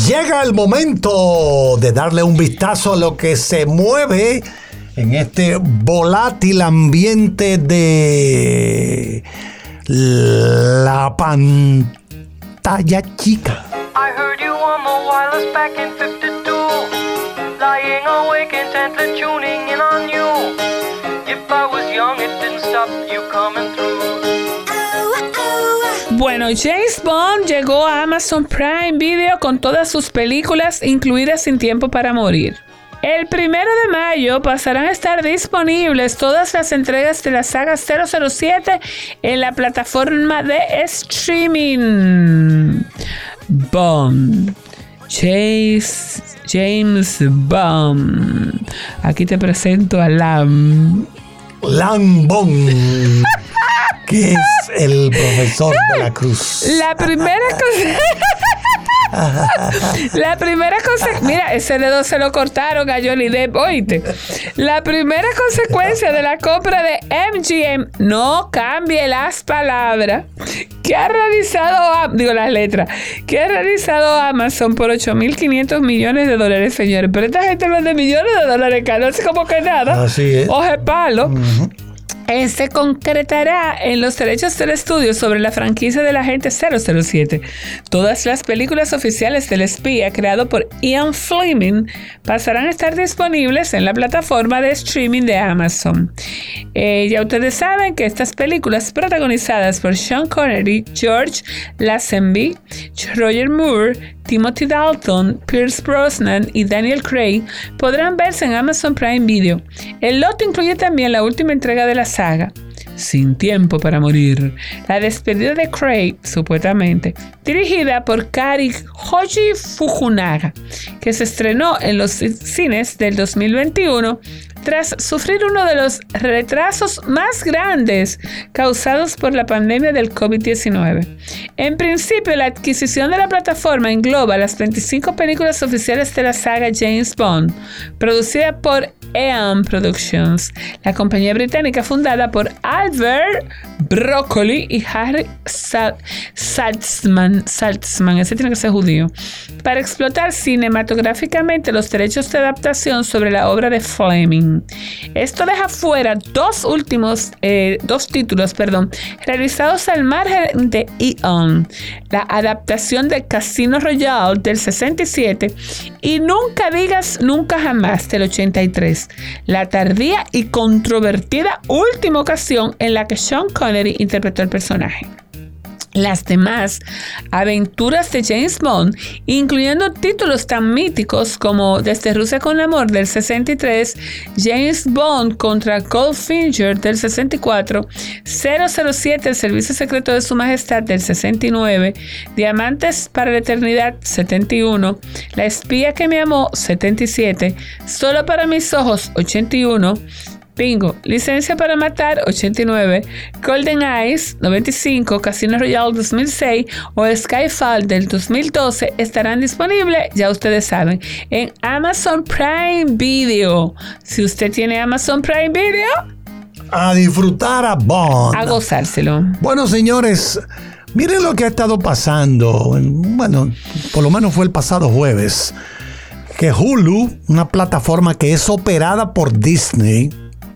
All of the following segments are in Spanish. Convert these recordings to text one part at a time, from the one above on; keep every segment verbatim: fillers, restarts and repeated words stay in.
Llega el momento de darle un vistazo a lo que se mueve en este volátil ambiente de la pantalla chica. I heard you on the wireless back in fifty-two, lying awake intently tuning in on you. If I was young, it didn't stop you coming through. Bueno, James Bond llegó a Amazon Prime Video con todas sus películas, incluidas Sin Tiempo para Morir. El primero de mayo pasarán a estar disponibles todas las entregas de la saga cero cero siete en la plataforma de streaming. Bond. James, James Bond. Aquí te presento a Lam. Lam Bond. Que es el profesor de la Cruz. La primera cosa. La primera consecuencia. Mira, ese dedo se lo cortaron a Johnny Depp, oíste. La primera consecuencia de la compra de M G M, no cambie las palabras, que ha realizado, digo las letras, que ha realizado Amazon por ocho mil quinientos millones de dólares, señores. Pero esta gente vende millones de dólares, que no es como que nada. Así es. Oje palo. Uh-huh. Eh, se concretará en los derechos del estudio sobre la franquicia del agente cero cero siete. Todas las películas oficiales del espía creado por Ian Fleming pasarán a estar disponibles en la plataforma de streaming de Amazon. Eh, ya ustedes saben que estas películas, protagonizadas por Sean Connery, George Lazenby, Roger Moore, Timothy Dalton, Pierce Brosnan y Daniel Craig, podrán verse en Amazon Prime Video. El lote incluye también la última entrega de la saga, Sin Tiempo para Morir, la despedida de Craig, supuestamente, dirigida por Kari Hoji Fukunaga, que se estrenó en los cines del dos mil veintiuno tras sufrir uno de los retrasos más grandes causados por la pandemia del covid diecinueve. En principio, la adquisición de la plataforma engloba las veinticinco películas oficiales de la saga James Bond, producida por Eon Productions, la compañía británica fundada por Albert Broccoli y Harry Sal- Saltzman, Saltzman, ese tiene que ser judío, para explotar cinematográficamente los derechos de adaptación sobre la obra de Fleming. Esto deja fuera dos últimos, eh, dos títulos, perdón, realizados al margen de Eon, la adaptación de Casino Royale del sesenta y siete y Nunca Digas Nunca Jamás del ochenta y tres, la tardía y controvertida última ocasión en la que Sean Connery interpretó el personaje. Las demás aventuras de James Bond, incluyendo títulos tan míticos como Desde Rusia con Amor del sesenta y tres, James Bond contra Goldfinger del sesenta y cuatro, cero cero siete, El Servicio Secreto de Su Majestad del sesenta y nueve, Diamantes para la Eternidad setenta y uno, La Espía que me amó setenta y siete, Solo para mis ojos ochenta y uno, Bingo, Licencia para Matar ochenta y nueve, Golden Eyes noventa y cinco, Casino Royale dos mil seis o Skyfall del dos mil doce estarán disponibles, ya ustedes saben, en Amazon Prime Video. Si usted tiene Amazon Prime Video, a disfrutar a Bond, a gozárselo. Bueno, señores, miren lo que ha estado pasando. Bueno, por lo menos fue el pasado jueves, que Hulu, una plataforma que es operada por Disney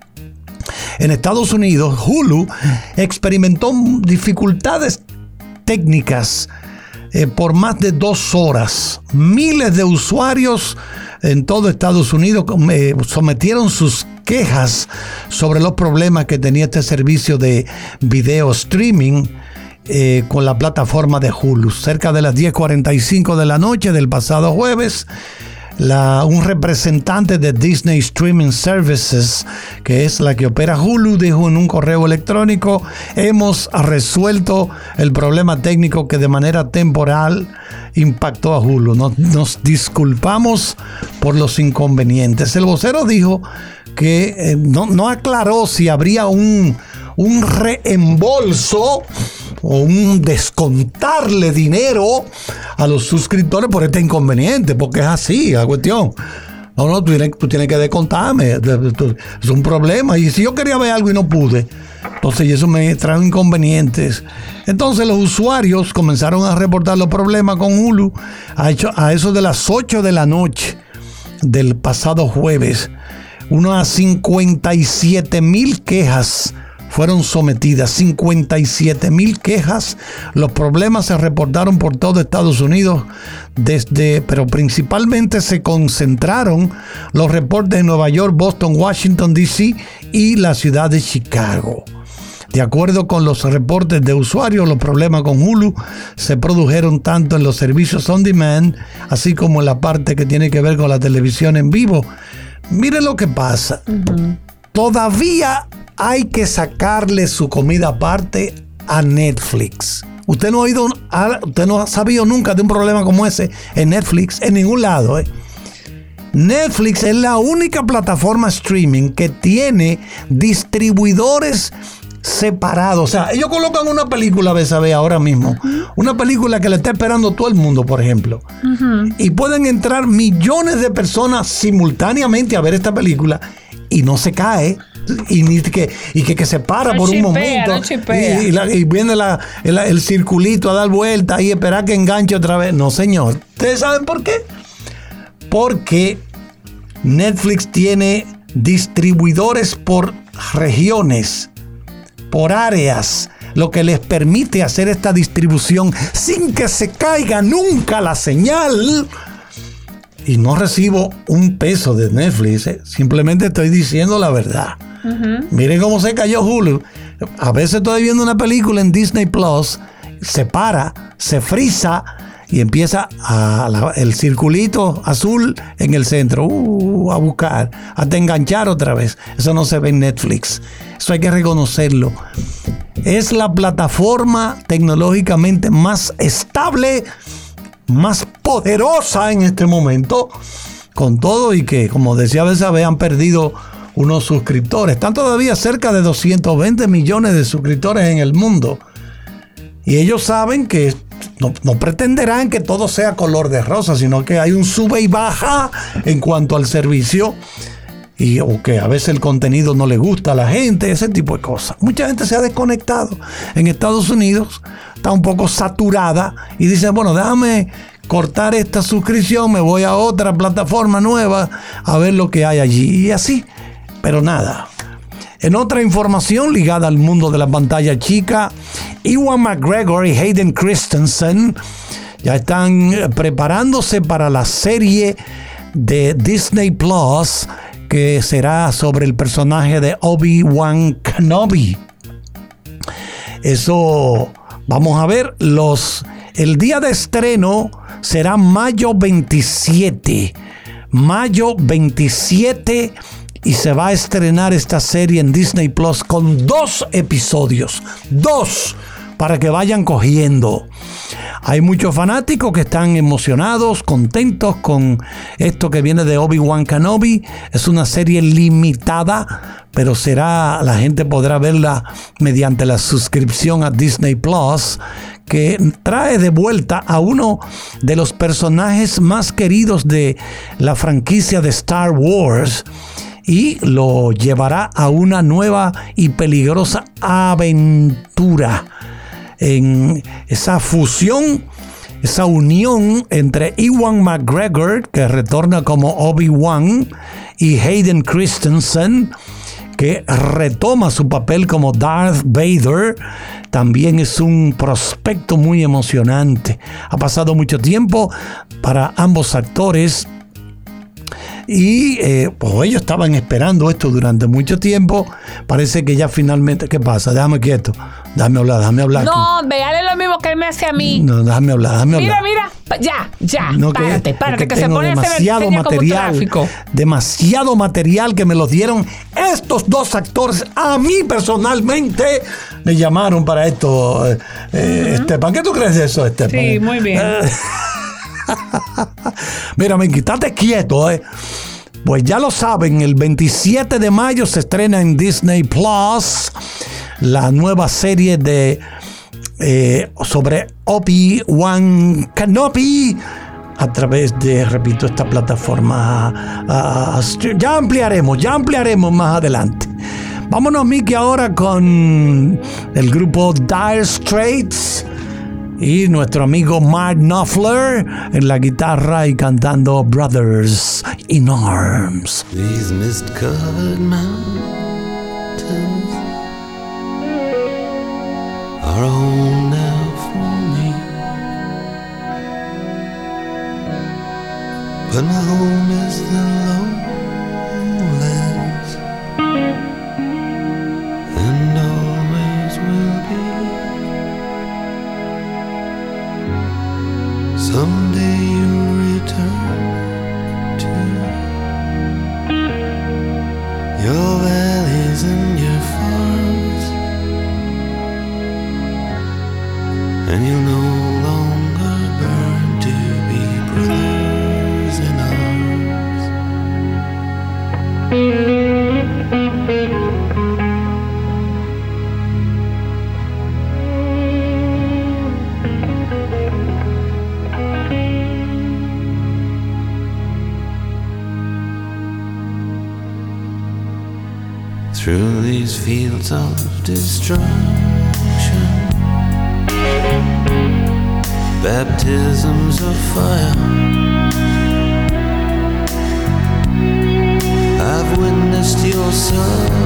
en Estados Unidos, Hulu experimentó dificultades técnicas eh, por más de dos horas. Miles de usuarios en todo Estados Unidos eh, sometieron sus quejas sobre los problemas que tenía este servicio de video streaming eh, con la plataforma de Hulu. Cerca de las diez cuarenta y cinco de la noche del pasado jueves, La, un representante de Disney Streaming Services, que es la que opera Hulu, dijo en un correo electrónico: hemos resuelto el problema técnico que de manera temporal impactó a Hulu. Nos, nos disculpamos por los inconvenientes. El vocero dijo que eh, no, no aclaró si habría un, un reembolso o un descontarle dinero a los suscriptores por este inconveniente, porque es así la cuestión. No, no, tú tienes, tú tienes que descontarme. Es un problema. Y si yo quería ver algo y no pude, Entonces, y eso me trae inconvenientes. Entonces, los usuarios comenzaron a reportar los problemas con Hulu a, hecho, a eso de las ocho de la noche del pasado jueves. Unas cincuenta y siete mil quejas fueron sometidas, cincuenta y siete mil quejas. Los problemas se reportaron por todo Estados Unidos, desde, pero principalmente se concentraron los reportes en Nueva York, Boston, Washington, D C y la ciudad de Chicago. De acuerdo con los reportes de usuarios, los problemas con Hulu se produjeron tanto en los servicios on demand, así como en la parte que tiene que ver con la televisión en vivo. Miren lo que pasa. Uh-huh. Todavía hay que sacarle su comida aparte a Netflix. Usted no ha oído, usted no ha sabido nunca de un problema como ese en Netflix, en ningún lado. ¿eh? Netflix es la única plataforma streaming que tiene distribuidores separados. O sea, ellos colocan una película, ves a ver ahora mismo, uh-huh. una película que le está esperando todo el mundo, por ejemplo, uh-huh. y pueden entrar millones de personas simultáneamente a ver esta película y no se cae. Y, ni que, y que, que se para no por chipea, un momento no y, y, la, y viene la, el, el circulito a dar vuelta y esperar que enganche otra vez. No, señor. ¿Ustedes saben por qué? Porque Netflix tiene distribuidores por regiones, por áreas, lo que les permite hacer esta distribución sin que se caiga nunca la señal. Y no recibo un peso de Netflix, ¿eh? Simplemente estoy diciendo la verdad. Uh-huh. Miren cómo se cayó Hulu. A veces estoy viendo una película en Disney Plus, se para, se frisa y empieza a la, el circulito azul en el centro uh, a buscar, hasta enganchar otra vez. Eso no se ve en Netflix. Eso hay que reconocerlo. Es la plataforma tecnológicamente más estable, más poderosa en este momento, con todo y que, como decía Besabe, han perdido unos suscriptores. Están todavía cerca de doscientos veinte millones de suscriptores en el mundo. Y ellos saben que no, no pretenderán que todo sea color de rosa, sino que hay un sube y baja en cuanto al servicio. Y, o que a veces el contenido no le gusta a la gente, ese tipo de cosas. Mucha gente se ha desconectado. En Estados Unidos está un poco saturada y dice, bueno, déjame cortar esta suscripción, me voy a otra plataforma nueva a ver lo que hay allí. Y así, pero nada. En otra información ligada al mundo de la pantalla chica, Ewan McGregor y Hayden Christensen ya están preparándose para la serie de Disney Plus que será sobre el personaje de Obi-Wan Kenobi. Eso vamos a ver. Los, el día de estreno será mayo veintisiete. Mayo veintisiete y se va a estrenar esta serie en Disney Plus con dos episodios. Dos, para que vayan cogiendo. Hay muchos fanáticos que están emocionados, contentos con esto que viene de Obi-Wan Kenobi. Es una serie limitada, pero será, la gente podrá verla mediante la suscripción a Disney Plus, que trae de vuelta a uno de los personajes más queridos de la franquicia de Star Wars y lo llevará a una nueva y peligrosa aventura. En esa fusión, esa unión entre Ewan McGregor, que retorna como Obi-Wan, y Hayden Christensen, que retoma su papel como Darth Vader, también es un prospecto muy emocionante. Ha pasado mucho tiempo para ambos actores y eh, pues ellos estaban esperando esto durante mucho tiempo. Parece que ya finalmente... ¿Qué pasa? Déjame quieto. Déjame hablar, déjame hablar. No, véale lo mismo que él me hace a mí. No, déjame hablar, déjame mira, hablar. Mira, mira. Ya, ya. No, párate, que, párate, que, que se pone demasiado a material. Demasiado material que me lo dieron estos dos actores. A mí personalmente me llamaron para esto. Eh, uh-huh. Esteban, ¿qué tú crees de eso, Esteban? Sí, muy bien. Mira, me quítate quieto, eh. Pues ya lo saben, el veintisiete de mayo se estrena en Disney Plus la nueva serie de eh, sobre Obi-Wan Kenobi a través de, repito, esta plataforma. Uh, uh, ya ampliaremos, ya ampliaremos más adelante. Vámonos, Mickey, ahora con el grupo Dire Straits y nuestro amigo Mark Knopfler en la guitarra y cantando Brothers in Arms. These mist-covered mountains are home now for me, but my home is the lowlands, and always will be. Someday you'll return to your valleys and your farms, and you'll no longer burn to be brothers in arms. Through these fields of destruction, baptisms of fire, I've witnessed your son